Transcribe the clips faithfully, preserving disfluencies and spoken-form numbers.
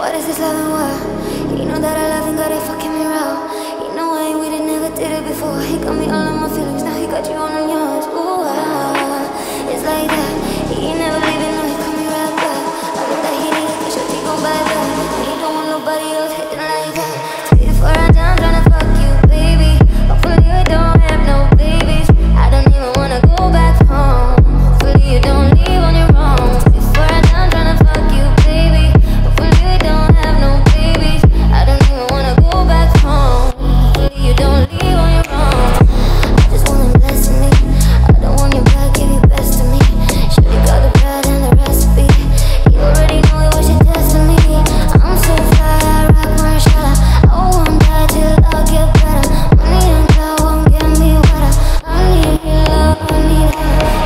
What is this loving world? He know that I love him, got it fucking me raw. He know I ain't with it, never did it before. He got me all in my feelings, now he got you all on yours. Ooh, ah, it's like that. He ain't never leaving, no, he call me right back. I know that he need it, cause your dick gon' buy back. And he don't want nobody else hitting like that. Before I'm done tryna fuck you, baby. Hopefully we don't have no babies. I don't even wanna go back home. Hopefully you don't leave on your own. Before I'm done tryna fuck you, baby. Hopefully we don't have no babies. I don't even wanna go back home. Hopefully you don't leave on your own. I just want him blessing me. I don't want your back, give your best to me. Shorty got the bread and the recipe. You already know it was your destiny. I'm so fly, I rock Marshalla. I won't die till I get better. Money and cloud won't get me wetter. I need your love, I need her.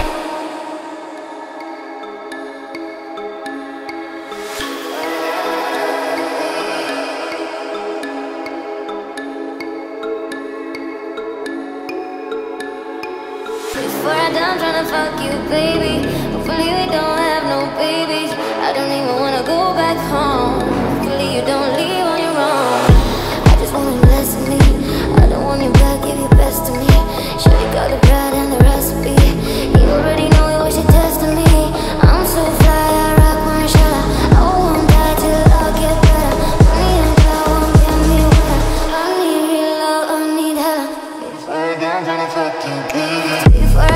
Before I'm done tryna fuck you, baby. Hopefully we don't have no babies. I don't even wanna go back home. Hopefully you don't leave on your own. I just want him blessing me. I don't want your back, give your best to me. Shorty got the bread and the recipe. You already know it was your destiny. I'm so fly, I rock Marshalla. I won't die till I get better. Money and cloud won't get me wetter. I need real love, I need hella. Before I'm done tryna fuck you, baby. Before